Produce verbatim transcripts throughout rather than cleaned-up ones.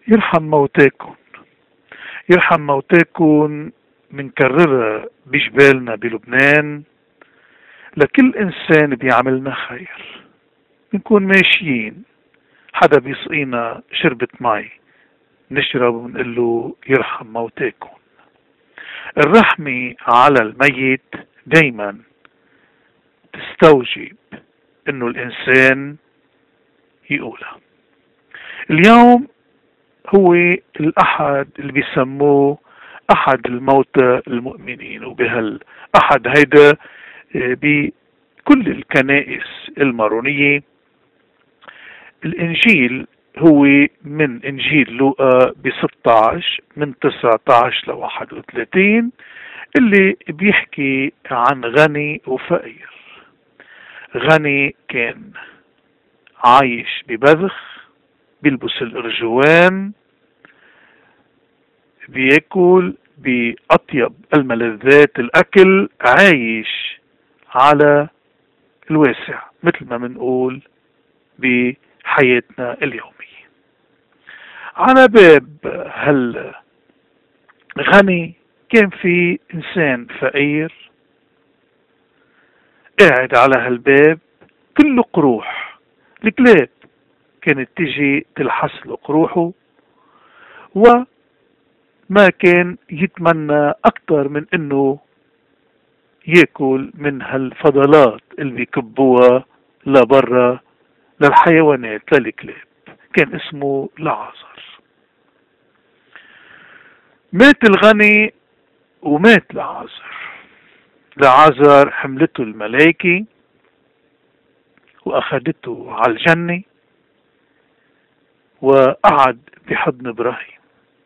يرحم موتاكم. يرحم موتاكم منكررها بجبالنا بلبنان لكل إنسان بيعملنا خير. بنكون ماشيين حدا بيسقينا شربة مي نشرب ونقول له يرحم موتاكم. الرحمة على الميت دايما تستوجب انه الانسان يقولها. اليوم هو الاحد اللي بيسموه احد الموتى المؤمنين، وبهالاحد هيدا بكل الكنائس المارونية الانجيل هو من انجيل لوقا ب ستة عشر من تسعة عشر ل واحد وثلاثين اللي بيحكي عن غني وفقير. غني كان عايش ببذخ، بيلبس الارجوان، بياكل بأطيب الملذات الأكل، عايش على الواسع مثل ما منقول بحياتنا اليومية. على باب هالغني كان في إنسان فقير قاعد على هالباب كله قروح. الكلاب كانت تجي تلحس له قروحه، وما كان يتمنى أكتر من إنه ياكل من هالفضلات اللي بيكبوها لبرا للحيوانات للكلاب. كان اسمه لعازر. مات الغني ومات لعازر. لعازر حملته الملائكة وأخذته على الجنة وقعد بحضن إبراهيم.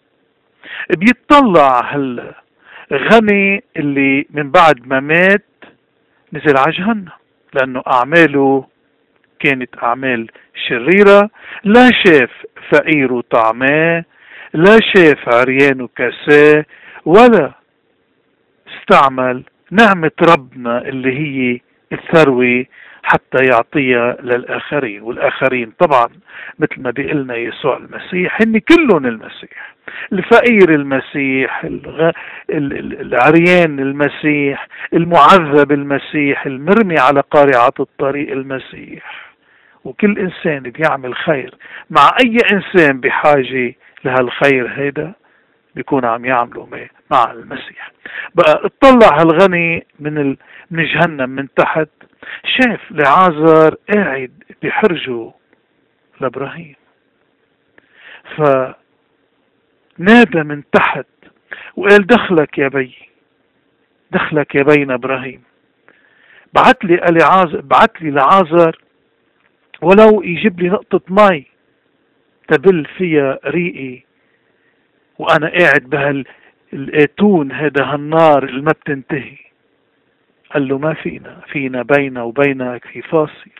بيطلع هالغني اللي من بعد ما مات نزل على جهنم، لأنه أعماله كانت أعمال شريرة. لا شاف فقير طعماه، لا شاف عريان كاساه، ولا استعمل نعمة ربنا اللي هي الثروة حتى يعطيها للآخرين. والآخرين طبعا مثل ما بيقلنا يسوع المسيح هن كلهم المسيح. الفقير المسيح، الغ... العريان المسيح، المعذب المسيح، المرمي على قارعة الطريق المسيح. وكل إنسان بيعمل خير مع أي إنسان بحاجة لهالخير هيدا بيكون عم يعملوا مع المسيح. بقى اطلع هالغني من ال... من جهنم من تحت، شاف لعازر قاعد بحرجه لابراهيم، فنادى من تحت وقال دخلك يا بي، دخلك يا بينا ابراهيم، بعت لي لعازر، بعت لي لعازر ولو يجيب لي نقطة مي تبل فيها ريقي وانا قاعد بهالاتون هذا هالنار اللي ما بتنتهي. قال له ما فينا، فينا بيننا وبينك في فاصل.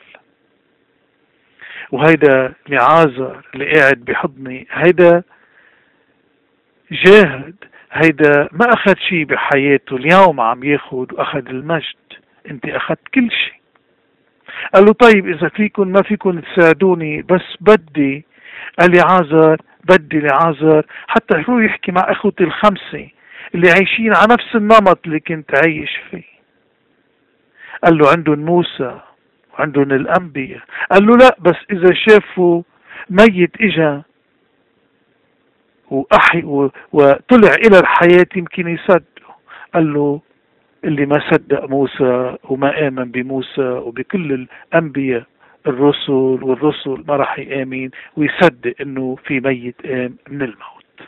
وهيدا لعازر اللي قاعد بحضني هيدا جاهد، هيدا ما اخذ شيء بحياته، اليوم عم ياخد واخذ المجد، انت اخذت كل شيء. قال له طيب اذا فيكن ما فيكن تساعدوني، بس بدي قال لعازر بدي لعازر حتى يروح يحكي مع اخوتي الخمسة اللي عايشين على نفس النمط اللي كنت عايش فيه. قال له عندهم موسى وعندهم الأنبياء. قال له لا، بس إذا شافوا ميت إجا وأحي وطلع إلى الحياة يمكن يصدقوا. قال له اللي ما صدق موسى وما آمن بموسى وبكل الأنبياء الرسل والرسل ما راح يآمن ويصدق إنه في ميت قام من الموت.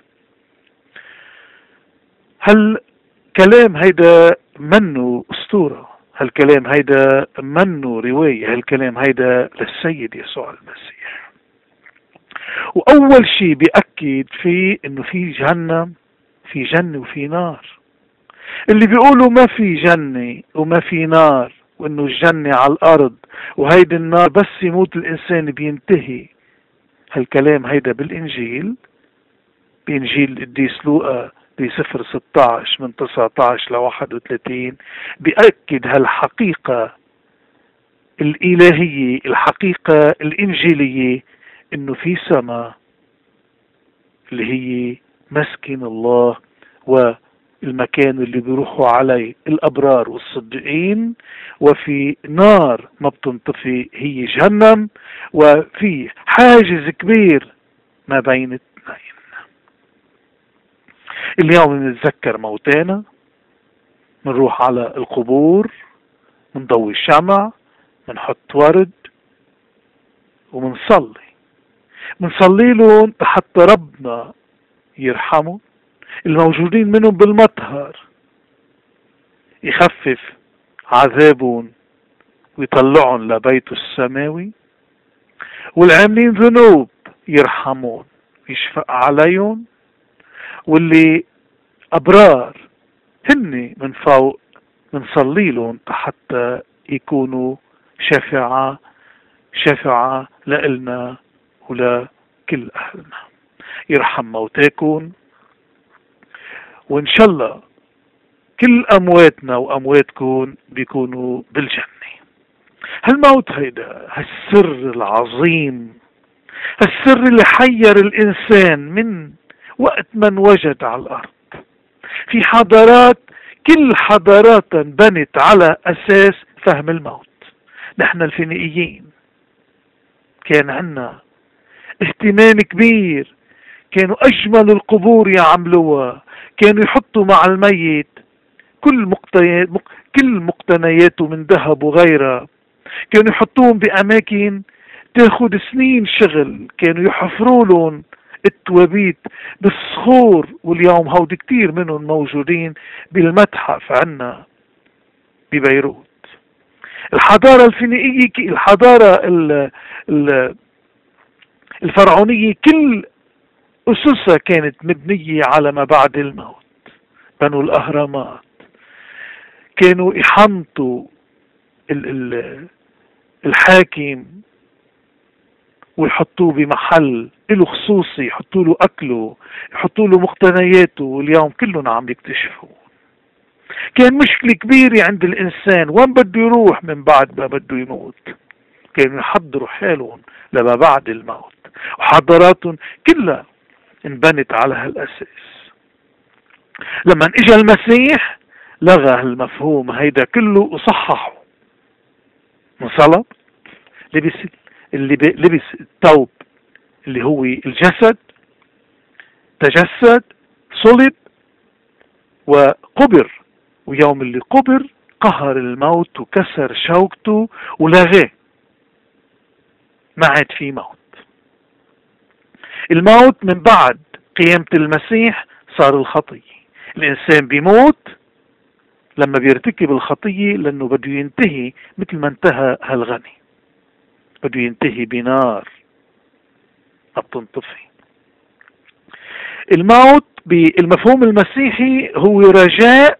هل كلام هيدا منه أسطورة، هالكلام هيدا منه رواية، هالكلام هيدا للسيد يسوع المسيح. وأول شيء بيأكد فيه إنه في جهنم، في جنة وفي نار. اللي بيقولوا ما في جنة وما في نار وإنه الجنة على الأرض وهيدي النار بس يموت الإنسان بينتهي، هالكلام هيدا بالإنجيل، بإنجيل القديس لوقا بسفر ستة عشر من تسعة عشر ل واحد وثلاثين بيأكد هالحقيقة الإلهية، الحقيقة الإنجيلية، إنه في سماء اللي هي مسكن الله والمكان اللي بيروحوا عليه الأبرار والصديقين، وفي نار ما بتنطفي هي جهنم، وفي حاجز كبير ما بين الاثنين. اليوم بنتذكر موتانا، بنروح على القبور، بنضوي شمع، بنحط ورد، وبنصلي بنصلي لهم حتى ربنا يرحمهم، الموجودين منهم بالمطهر يخفف عذابهم ويطلعهم لبيته السماوي، والعاملين ذنوب يرحمون يشفق عليهم، واللي أبرار هن من فوق بنصلي لهم حتى يكونوا شفاعة شفاعة لإلنا ولكل أهلنا. يرحم موتاكم، وإن شاء الله كل أمواتنا وأمواتكم بيكونوا بالجنة. هالموت هيدا هالسر العظيم، هالسر اللي حير الإنسان من وقت ما انوجد على الأرض. في حضارات، كل حضارات بنت على أساس فهم الموت. نحن الفينيقيين كان عنا اهتمام كبير، كانوا أجمل القبور يعملوها، كانوا يحطوا مع الميت كل مقتنيات كل مقتنياته من ذهب وغيرها، كانوا يحطوهم بأماكن تاخد سنين شغل، كانوا يحفروا لهم التوابيت بالصخور، واليوم هودي كتير منهم موجودين بالمتحف عنا ببيروت. الحضارة الفينيقية، الحضارة الفرعونية، كل أسسها كانت مبنية على ما بعد الموت. بنوا الأهرامات، كانوا يحنطوا الحاكم ويحطوه بمحل له خصوصي، يحطوا له أكله، يحطوا له مقتنياته، واليوم كلهم عم يكتشفوا. كان مشكلة كبيرة عند الإنسان وين بده يروح من بعد ما بده يموت، كانوا يحضروا حالهم لما بعد الموت، وحضاراتهم كلها انبنت على هالأساس. لما اجى المسيح لغى هالمفهوم هيدا كله وصححه. انصلب، لبس اللي لبس الثوب اللي هو الجسد، تجسد، صلب وقبر، ويوم اللي قبر قهر الموت وكسر شوكته ولغاه، ما عاد في موت. الموت من بعد قيامة المسيح صار الخطية. الإنسان بيموت لما بيرتكب الخطية، لأنه بده ينتهي مثل ما انتهى هالغني، بده ينتهي بنار ما بتنطفي. الموت بالمفهوم المسيحي هو رجاء،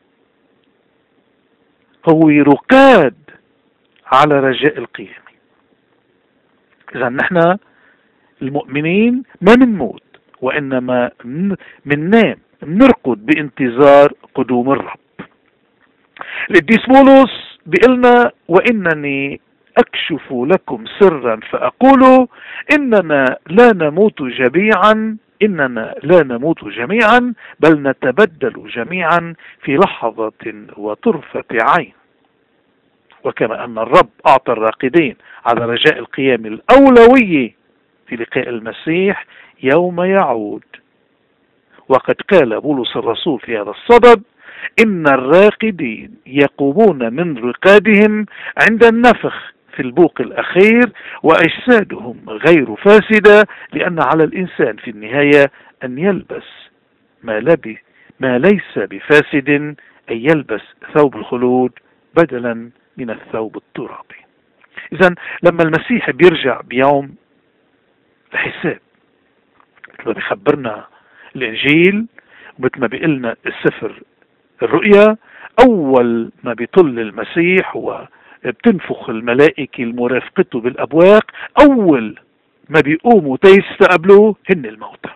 هو رقاد على رجاء القيامة. إذا نحن المؤمنين ما منموت، وإنما مننام، منرقد بانتظار قدوم الرب. القديس بولس بيقلنا: وإنني أكشف لكم سرا فأقول إننا لا نموت جميعا إننا لا نموت جميعا بل نتبدل جميعا في لحظة وطرفة عين. وكما أن الرب أعطى الراقدين على رجاء القيام الأولوية في لقاء المسيح يوم يعود. وقد قال بولس الرسول في هذا الصدد: إن الراقدين يقومون من رقادهم عند النفخ في البوق الأخير، وأجسادهم غير فاسدة، لأن على الإنسان في النهاية أن يلبس ما لبي ما ليس بفاسد، أن يلبس ثوب الخلود بدلا من الثوب الترابي. إذن لما المسيح بيرجع بيوم الحساب، مثل ما بيخبرنا الإنجيل ومثل ما بيقلنا السفر الرؤيا، أول ما بيطل المسيح وبتنفخ الملائكة المرافقته بالأبواق، أول ما بيقوموا تيستقبلوه هن الموتى.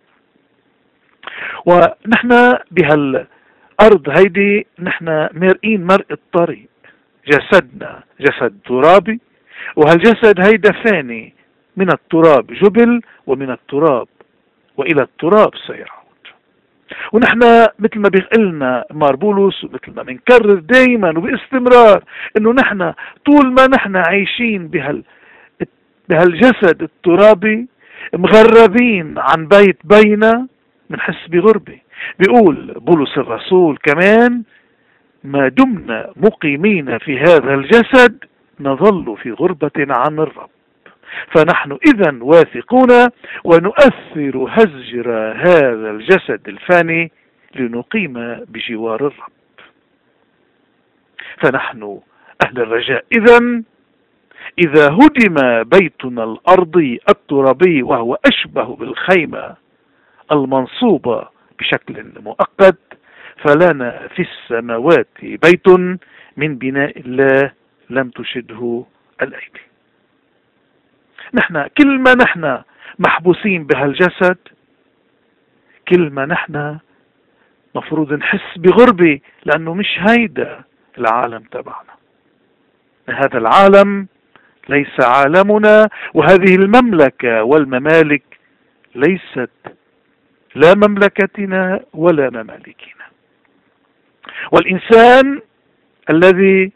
ونحن بهالأرض هيدي نحن مارقين مرق الطريق، جسدنا جسد ترابي، وهالجسد هيدا فاني، من التراب جبل ومن التراب وإلى التراب سيعود. ونحن مثل ما بيقلنا مار بولس ومثل ما بنكرر دايما وباستمرار انه نحن طول ما نحن عايشين بهال بهالجسد الترابي مغربين عن بيت بينا بنحس بغربة. بيقول بولس الرسول كمان: ما دمنا مقيمين في هذا الجسد نظل في غربة عن الرب، فنحن إذن واثقون ونؤثر هجر هذا الجسد الفاني لنقيم بجوار الرب. فنحن أهل الرجاء إذن إذا هدم بيتنا الأرضي الترابي وهو أشبه بالخيمة المنصوبة بشكل مؤقت، فلنا في السماوات بيت من بناء الله لم تشده الأيدي. نحن كل ما نحن محبوسين بهالجسد، كل ما نحن مفروض نحس بغربة، لأنه مش هيدا العالم تبعنا. هذا العالم ليس عالمنا، وهذه المملكة والممالك ليست لا مملكتنا ولا ممالكنا. والإنسان الذي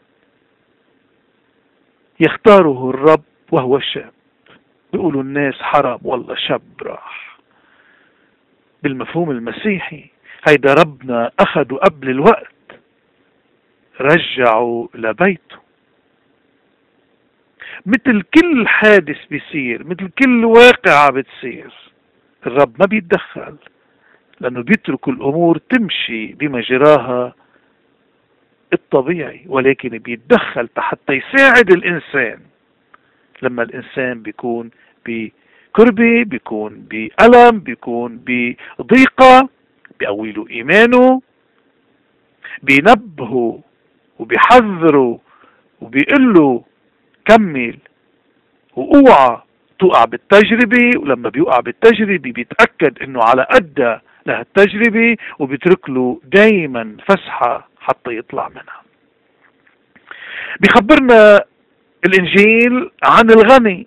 يختاره الرب وهو الشاب، بيقولوا الناس حرام والله شاب راح، بالمفهوم المسيحي هيدا ربنا أخده قبل الوقت رجعوا لبيته. مثل كل حادث بيصير، مثل كل واقعة بتصير، الرب ما بيتدخل، لأنه بيترك الأمور تمشي بمجراها الطبيعي، ولكن بيتدخل حتى يساعد الإنسان. لما الإنسان بيكون بكربة، بيكون بألم، بيكون بضيقة، بيقوي له إيمانه، بينبهه وبيحذره وبيقول له كمل واوعى توقع بالتجربة. ولما بيوقع بالتجربة بيتأكد انه على قد لها التجربة، وبيترك له دايما فسحة حتى يطلع منها. بيخبرنا الانجيل عن الغني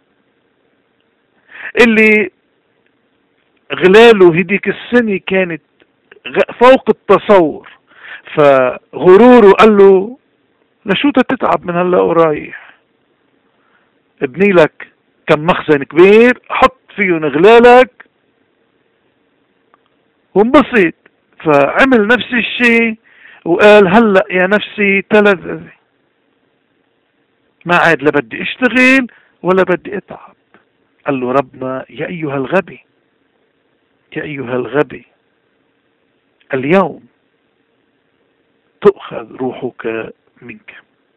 اللي غلاله هديك السنة كانت فوق التصور، فغروره قال له لشو تتعب من هلا ورايح؟ ابني لك كم مخزن كبير، حط فيهم غلالك وانبسط. فعمل نفس الشيء وقال هلا يا نفسي تلذذي، ما عاد لا بدي اشتغل ولا بدي اتعب. قال له ربنا: يا ايها الغبي، يا ايها الغبي، اليوم تؤخذ روحك منك.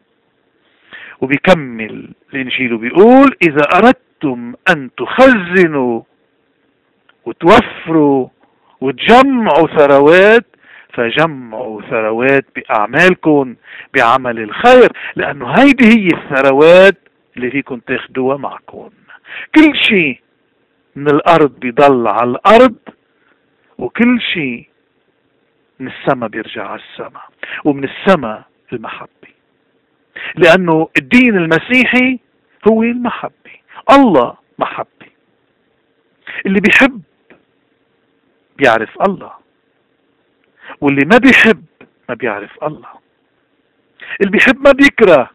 وبيكمل الانجيل وبيقول: اذا اردتم ان تخزنوا وتوفروا وتجمعوا ثروات، فجمعوا ثروات باعمالكم، بعمل الخير، لانه هيدي هي الثروات اللي فيكم تاخدوها معكم. كل شيء من الارض بيضل على الارض، وكل شيء من السماء بيرجع على السماء، ومن السماء المحبة، لأنه الدين المسيحي هو المحبة. الله محبة. اللي بيحب بيعرف الله، واللي ما بيحب ما بيعرف الله. اللي بيحب ما بيكره،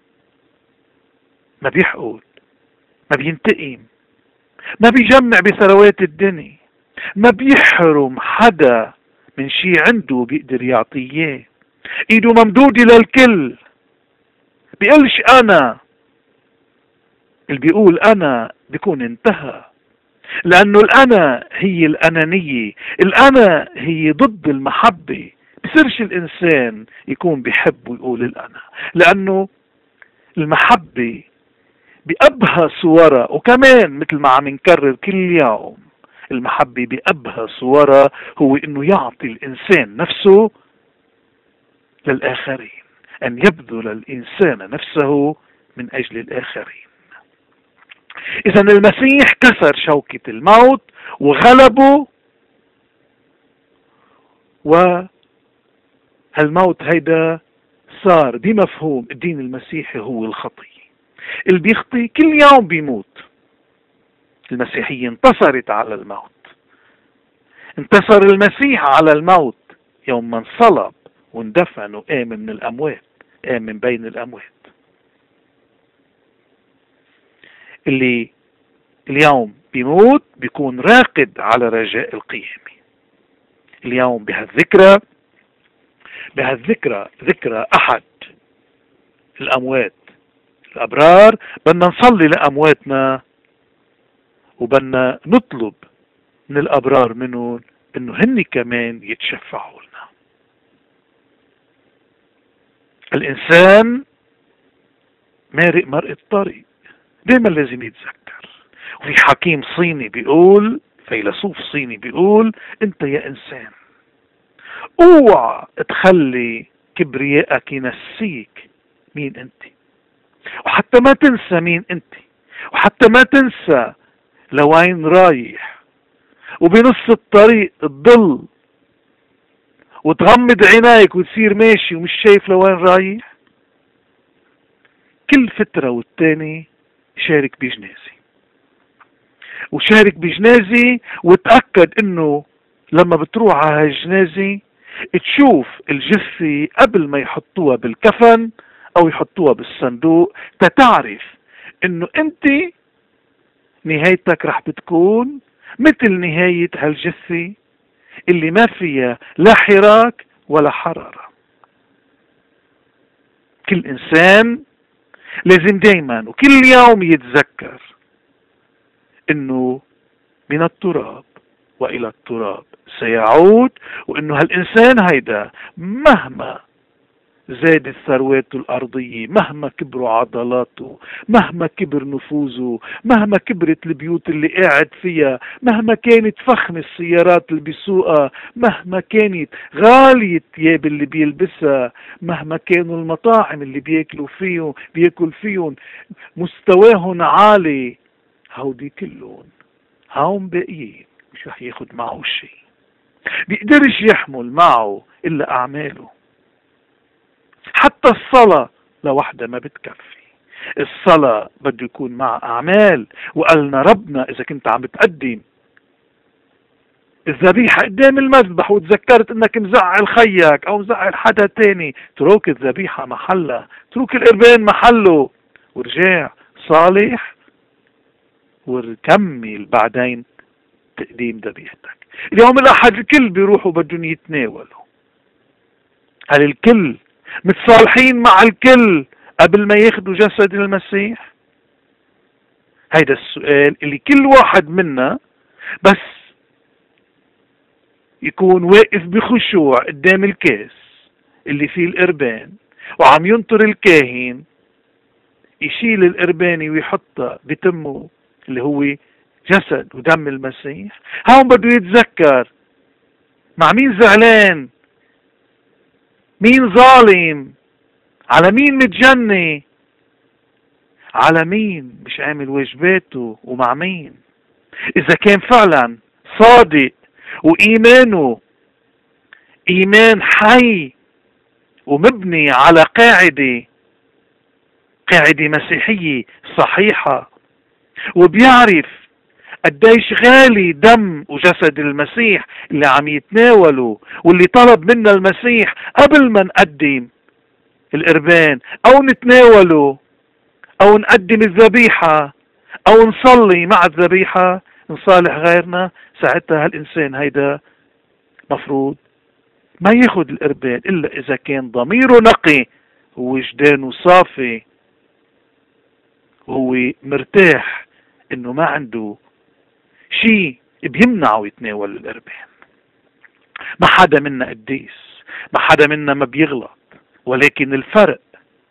ما بيحقد، ما بينتقم، ما بيجمع بثروات الدنيا، ما بيحرم حدا من شيء عنده بيقدر يعطيه. ايده ممدودة للكل، بيقولش انا. اللي بيقول انا بيكون انتهى، لانه الانا هي الانانية، الانا هي ضد المحبة. بصيرش الانسان يكون بيحب ويقول الانا، لانه المحبة بأبهى صورها، وكمان مثل ما عم نكرر كل يوم، المحبة بأبهى صورها هو انه يعطي الانسان نفسه للآخرين، ان يبذل الانسان نفسه من اجل الاخرين. اذا المسيح كسر شوكة الموت وغلبه، وهالموت هيدا صار بمفهوم الدين المسيحي هو الخطية. اللي بيخطي كل يوم بيموت. المسيحية انتصرت على الموت، انتصر المسيح على الموت يوم ما انصلب واندفن وقام من الأموات، قام من بين الأموات. اللي اليوم بيموت بيكون راقد على رجاء القيامة. اليوم بهالذكرى بهالذكرى ذكرى أحد الأموات الأبرار، بدنا نصلي لأمواتنا وبدنا نطلب من الأبرار منهم إنه هن كمان يتشفعوا لنا. الإنسان مارق مرق الطريق، دايما لازم يتذكر. وفي حكيم صيني بيقول، فيلسوف صيني بيقول: انت يا انسان اوعى تخلي كبريائك ينسيك مين انت، وحتى ما تنسى مين انت، وحتى ما تنسى لوين رايح، وبنص الطريق تضل وتغمض عينيك وتصير ماشي ومش شايف لوين رايح. كل فترة والتاني شارك بجنازة، وشارك بجنازة وتأكد انه لما بتروح على هالجنازة تشوف الجثة قبل ما يحطوها بالكفن او يحطوها بالصندوق، تتعرف انه انت نهايتك رح بتكون مثل نهاية هالجثة اللي ما فيها لا حراك ولا حرارة. كل انسان لازم دايما وكل يوم يتذكر انه من التراب والى التراب سيعود، وانه هالانسان هيدا مهما زادت ثرواته الارضية، مهما كبروا عضلاته، مهما كبر نفوذه، مهما كبرت البيوت اللي قاعد فيها، مهما كانت فخمة السيارات اللي بيسوقها، مهما كانت غالية الثياب اللي بيلبسها، مهما كانوا المطاعم اللي بياكلوا فيهم بياكل فيهم مستواهم عالي، هودي كلهم هون باقيين، مش رح ياخد معه شيء، بيقدرش يحمل معه الا اعماله. حتى الصلاة لوحدها ما بتكفي، الصلاة بده يكون مع أعمال. وقالنا ربنا إذا كنت عم بتقدم الذبيحة قدام المذبح وتذكرت إنك مزعل خيك أو مزعل حدا تاني، تروك الذبيحة محلها، تروك القربان محله، ورجع صالح وكمل بعدين تقديم ذبيحتك. اليوم الأحد الكل بيروحوا بدهم يتناولوا. هل الكل متصالحين مع الكل قبل ما ياخدوا جسد المسيح؟ هيدا السؤال اللي كل واحد منا بس يكون واقف بخشوع قدام الكاس اللي فيه القربان وعم ينطر الكاهن يشيل القرباني ويحطها بتمه اللي هو جسد ودم المسيح. هون بده يتذكر مع مين زعلان، مين ظالم، على مين متجني، على مين مش عامل واجباته، ومع مين. إذا كان فعلا صادق وإيمانه إيمان حي ومبني على قاعدة قاعدة مسيحية صحيحة، وبيعرف قديش غالي دم وجسد المسيح اللي عم يتناوله واللي طلب منا المسيح قبل ما نقدم القربان أو نتناوله أو نقدم الذبيحة أو نصلي مع الذبيحة نصالح غيرنا، ساعتها هالإنسان هيدا مفروض ما ياخد القربان إلا إذا كان ضميره نقي ووجدانه صافي وهو مرتاح إنه ما عنده شيء بيمنعه يتناول القربان. ما حدا منا قديس، ما حدا منا ما بيغلط، ولكن الفرق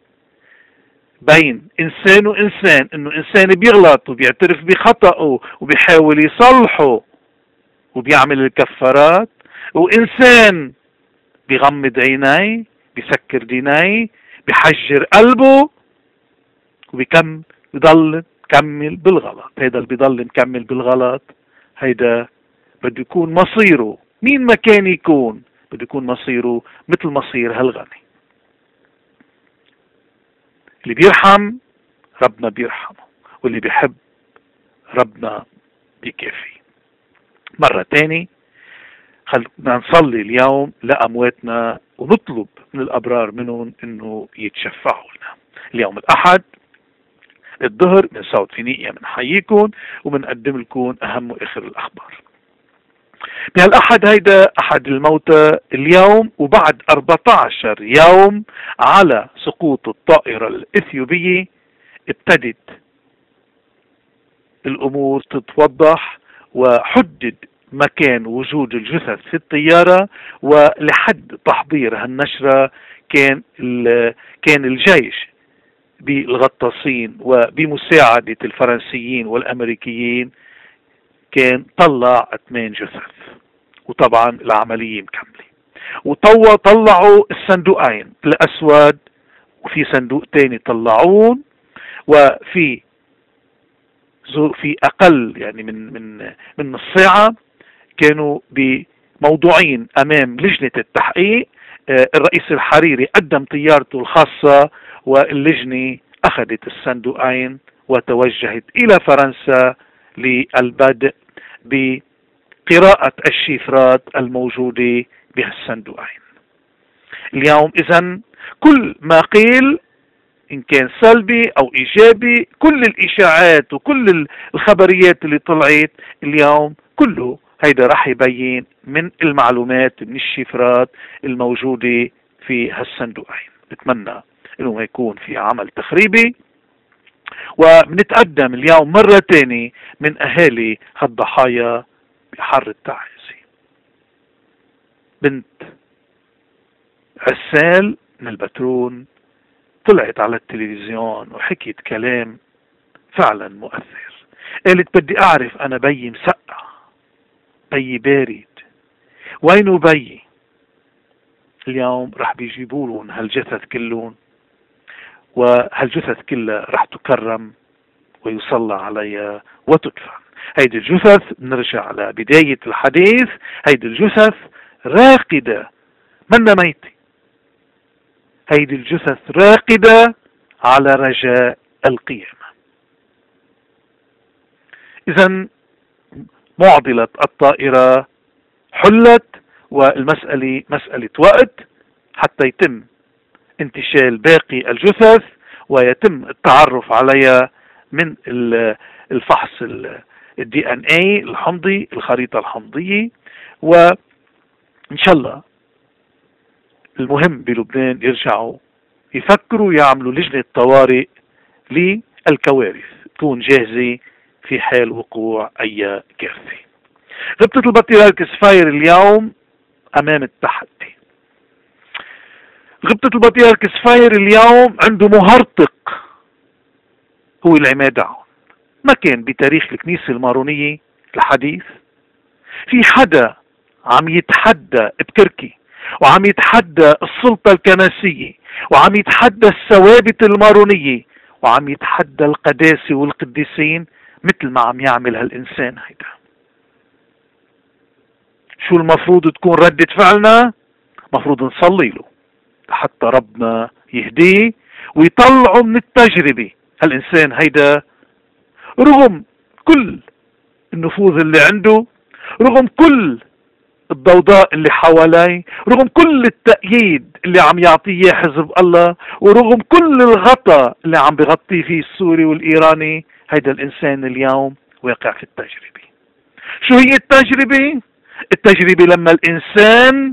بين إنسان وإنسان إنه إنسان بيغلط وبيعترف بخطأه وبيحاول يصلحه وبيعمل الكفارات، وإنسان بيغمض عينيه، بيسكر دينيه، بيحجر قلبه وبيكم بيضل مكمل بالغلط. هيدا اللي بيضل مكمل بالغلط هيدا بده يكون مصيره مين ما كان يكون، بده يكون مصيره مثل مصير هالغني. اللي بيرحم ربنا بيرحمه، واللي بيحب ربنا بيكافي. مرة تاني خلينا نصلي اليوم لأمواتنا ونطلب من الأبرار منهم إنه يتشفعوا لنا. اليوم الأحد الظهر من صوت فينيقيا بنحييكم وبنقدم لكم أهم وآخر الأخبار. بهالأحد هيدا أحد الموتى اليوم، وبعد أربعة عشر يوم على سقوط الطائرة الإثيوبية ابتدت الأمور تتوضح، وحدد مكان وجود الجثث في الطيارة. ولحد تحضير هالنشرة كان كان الجيش بالغطاسين وبمساعدة الفرنسيين والأمريكيين كان طلع ثمان جثث، وطبعا العملية مكملة. وطلعوا الصندوقين الأسود، وفي صندوق تاني طلعون، وفي في أقل يعني من من من نص ساعة كانوا بموضوعين أمام لجنة التحقيق. الرئيس الحريري قدم طيارته الخاصة، واللجنة أخذت الصندوقين وتوجهت إلى فرنسا للبدء بقراءة الشفرات الموجودة بهالصندوقين. اليوم إذن كل ما قيل إن كان سلبي أو إيجابي، كل الإشاعات وكل الخبريات اللي طلعت اليوم كله هيدا راح يبين من المعلومات من الشفرات الموجودة في هالصندوقين. بتمنى إنه ما يكون في عمل تخريبي. وبنتقدم اليوم مرة تاني من أهالي هالضحايا بحر التعازي. بنت عسال من البترون طلعت على التلفزيون وحكيت كلام فعلا مؤثر. قالت بدي أعرف أنا بيي مسقع، بيي بارد، وينه بيي؟ اليوم رح بيجيبولون هالجثث كلهم، وهالجثث كلها رح تكرم ويصلى عليها وتدفن. هيدي الجثث بنرجع على بداية الحديث، هيدي الجثث راقدة منا ميتة، هيدي الجثث راقدة على رجاء القيامة. إذن معضلة الطائرة حلت، والمسألة مسألة وقت حتى يتم انتشال باقي الجثث ويتم التعرف عليها من الفحص الدي ان اي الحمضي، الخريطة الحمضية. وإن شاء الله المهم بلبنان يرجعوا يفكروا يعملوا لجنة طوارئ للكوارث تكون جاهزة في حال وقوع أي كارثة. غبطة البطريرك سفاير اليوم أمام التحدي. غبطة البطريرك سفاير اليوم عنده مهرطق هو العماد عون. ما كان بتاريخ الكنيسة المارونية الحديث في حدا عم يتحدى بكركي وعم يتحدى السلطة الكنسية وعم يتحدى الثوابت المارونية وعم يتحدى القداسة والقديسين مثل ما عم يعمل هالإنسان هيدا. شو المفروض تكون ردة فعلنا؟ مفروض نصلي له حتى ربنا يهديه ويطلعه من التجربة. هالإنسان هيدا رغم كل النفوذ اللي عنده، رغم كل الضوضاء اللي حواليه، رغم كل التأييد اللي عم يعطيه حزب الله، ورغم كل الغطاء اللي عم بغطيه فيه السوري والإيراني، هيدا الإنسان اليوم واقع في التجربة. شو هي التجربة؟ التجربة لما الإنسان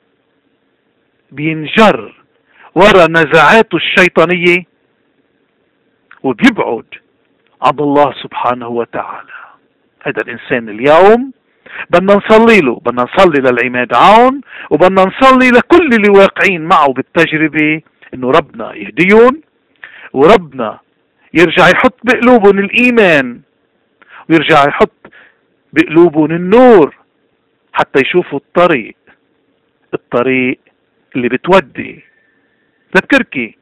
بينجر ورا نزعاته الشيطانية وبيبعد عن الله سبحانه وتعالى. هذا الإنسان اليوم بدنا نصلي له، بدنا نصلي للعماد عون، وبدنا نصلي لكل اللي واقعين معه بالتجربة إنه ربنا يهديهم، وربنا يرجع يحط بقلوبهم الإيمان، ويرجع يحط بقلوبهم النور حتى يشوفوا الطريق الطريق اللي بتودي لبكركي،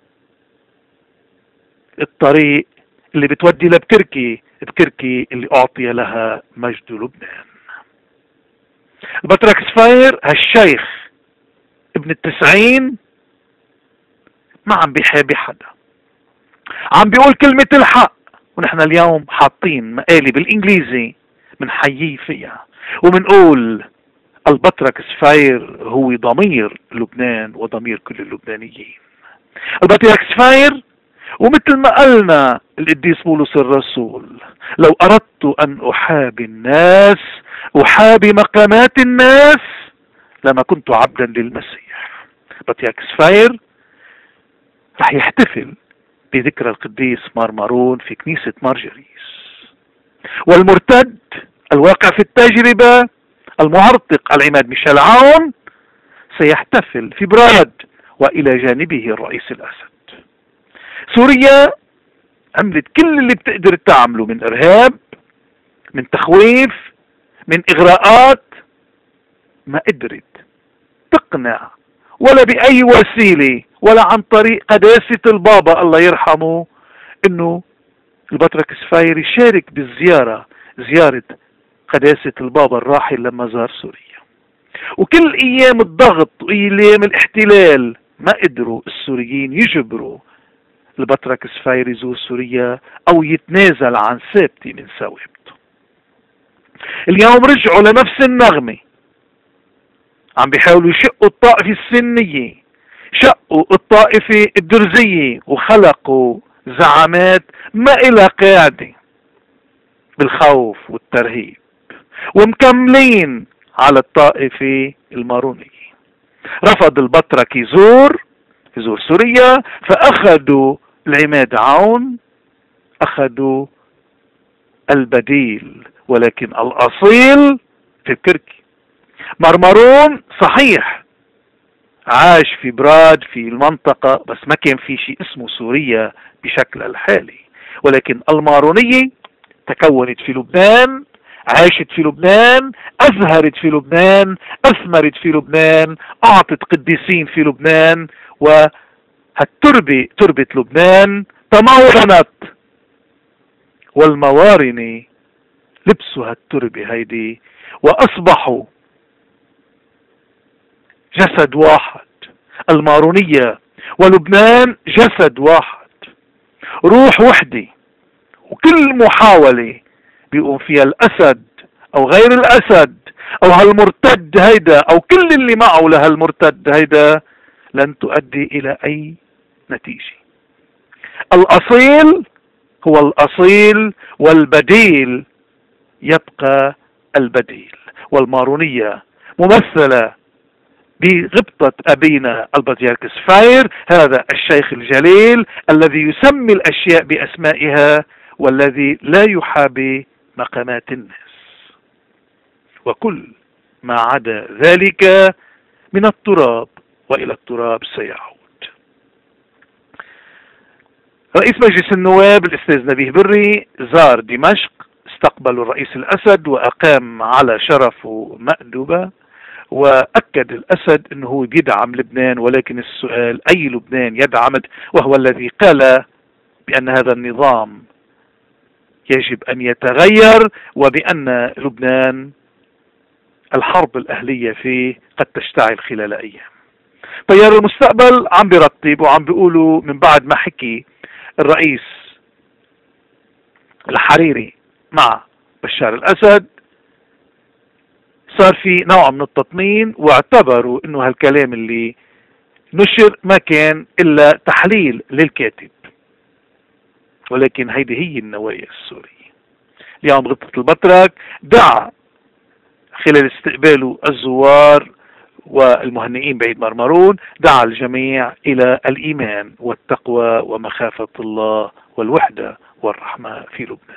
الطريق اللي بتودي لبكركي، بكركي اللي أعطي لها مجد لبنان. البطرك سفاير هالشيخ ابن التسعين ما عم بيحابي حدا، عم بيقول كلمة الحق، ونحن اليوم حاطين مقالي بالإنجليزي منحييه فيها ومنقول البطرك سفاير هو ضمير لبنان وضمير كل اللبنانيين. البطرك سفاير، ومثل ما قالنا القديس بولس الرسول: لو أردت أن أحابي الناس أحابي مقامات الناس لما كنت عبدا للمسيح. بطرك سفاير رح يحتفل بذكرى القديس مارمارون في كنيسة مارجريس، والمرتد الواقع في التجربة المعرقق العماد ميشيل عون سيحتفل في براد وإلى جانبه الرئيس الأسد. سوريا عملت كل اللي بتقدر تعمله من إرهاب، من تخويف، من إغراءات، ما قدرت تقنع ولا بأي وسيلة ولا عن طريق قداسة البابا الله يرحمه إنه البطرك سفاير يشارك بالزيارة، زيارة قداسة البابا الراحل لما زار سوريا. وكل أيام الضغط وأيام الاحتلال ما قدروا السوريين يجبروا البطرك سفاير يزور سوريا أو يتنازل عن ثابتة من ثوابته. اليوم رجعوا لنفس النغمة، عم بيحاولوا يشقوا الطائفة السنية، شقوا الطائفة الدرزية، وخلقوا زعامات ما إلى قاعدة بالخوف والترهيب، ومكملين على الطائفة المارونية. رفض البطرك يزور يزور سوريا، فأخذوا العماد عون، أخذوا البديل، ولكن الأصيل في الكركي. مارمارون صحيح عاش في براد في المنطقة، بس ما كان في شيء اسمه سوريا بشكل الحالي، ولكن المارونية تكونت في لبنان، عاشت في لبنان، أزهرت في لبنان، أثمرت في لبنان، أعطت قديسين في لبنان، وهالتربة تربة لبنان تمورنت، والموارنة لبسوا هالتربة هيدي وأصبحوا جسد واحد. المارونية ولبنان جسد واحد، روح وحدة، وكل محاولة بيقوم فيها الأسد أو غير الأسد أو هالمرتد هيدا أو كل اللي معه لهالمرتد هيدا لن تؤدي إلى أي نتيجة. الأصيل هو الأصيل، والبديل يبقى البديل. والمارونية ممثلة بغبطة أبينا البطريرك سفاير، هذا الشيخ الجليل الذي يسمي الأشياء بأسمائها والذي لا يحابي مقامات الناس، وكل ما عدا ذلك من التراب وإلى التراب سيعود. رئيس مجلس النواب الأستاذ نبيه بري زار دمشق، استقبل الرئيس الأسد وأقام على شرفه مأدبة، وأكد الأسد أنه هو بيدعم لبنان، ولكن السؤال أي لبنان يدعم، وهو الذي قال بأن هذا النظام يجب أن يتغير، وبأن لبنان الحرب الأهلية فيه قد تشتعل خلال أيام. تيار المستقبل عم بيرتب وعم بيقولوا من بعد ما حكي الرئيس الحريري مع بشار الأسد صار في نوع من التطمين، واعتبروا انه هالكلام اللي نشر ما كان الا تحليل للكاتب، ولكن هيدي هي النوايا السورية. اليوم غبطة البطرك دعا خلال استقباله الزوار والمهنئين بعيد مارمارون، دعا الجميع الى الايمان والتقوى ومخافة الله والوحدة والرحمة في لبنان.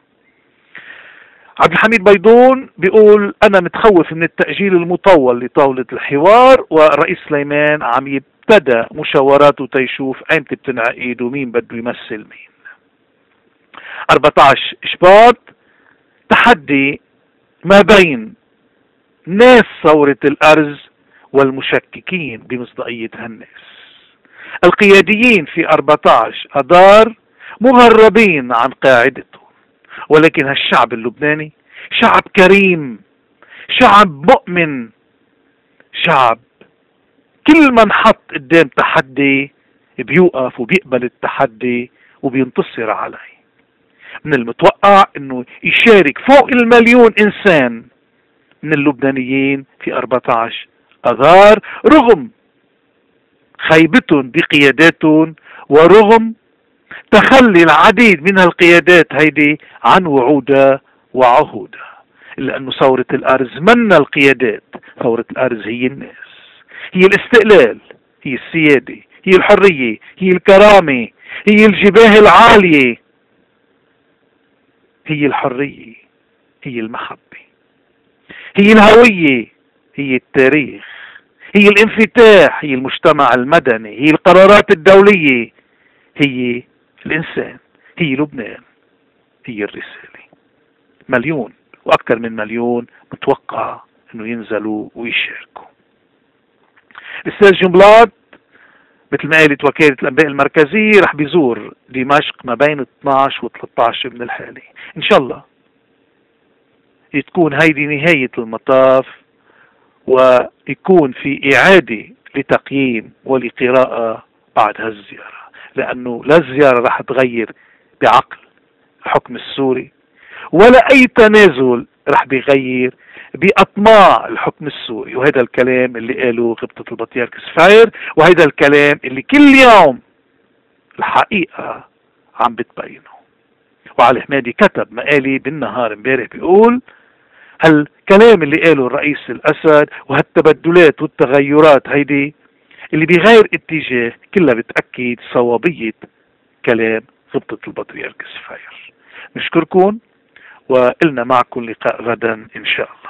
عبد الحميد بيضون بيقول أنا متخوف من التأجيل المطول لطاولة الحوار، والرئيس سليمان عم يبتدى مشاوراته تيشوف أيمتى بتنعقد ومين بده يمثل مين. أربعة عشر شباط تحدي ما بين ناس ثورة الأرز والمشككين بمصداقية هالناس. القياديين في أربعة عشر أذار مغربين عن قاعدته، ولكن هالشعب اللبناني شعب كريم، شعب مؤمن، شعب كل ما انحط قدام تحدي بيوقف وبيقبل التحدي وبينتصر عليه. من المتوقع انه يشارك فوق المليون انسان من اللبنانيين في أربعة عشر أذار، رغم خيبتهم بقياداتهم ورغم تخلي العديد من القيادات هيدي عن وعودها وعهودها. إلا أنه ثورة الأرز من القيادات، ثورة الأرز هي الناس، هي الاستقلال، هي السيادة، هي الحرية، هي الكرامة، هي الجباه العالية، هي الحرية، هي المحبة، هي الهوية، هي التاريخ، هي الانفتاح، هي المجتمع المدني، هي القرارات الدولية، هي الإنسان، هي لبنان، هي الرسالة. مليون وأكثر من مليون متوقع أنه ينزلوا ويشاركوا. الأستاذ جنبلاط مثل ما قالت وكالة الأنباء المركزية رح بيزور دمشق ما بين اثنعش و ثلاثة عشر من الحالي. إن شاء الله تكون هيدي نهاية المطاف، ويكون في إعادة لتقييم ولقراءة بعد هالزيارة، لأنه لا الزيارة رح تغير بعقل الحكم السوري، ولا أي تنازل رح بيغير بأطماع الحكم السوري. وهذا الكلام اللي قاله غبطة البطريرك سفير، وهذا الكلام اللي كل يوم الحقيقة عم بتبينه. وعلي حمادي كتب مقالي بالنهار امبارح بيقول هالكلام اللي قاله الرئيس الأسد وهالتبدلات والتغيرات هيدي اللي بغير اتجاه كلها بتأكد صوابية كلام غبطة البطريرك سفير. نشكركم، وإلنا معكم لقاء غدا إن شاء الله.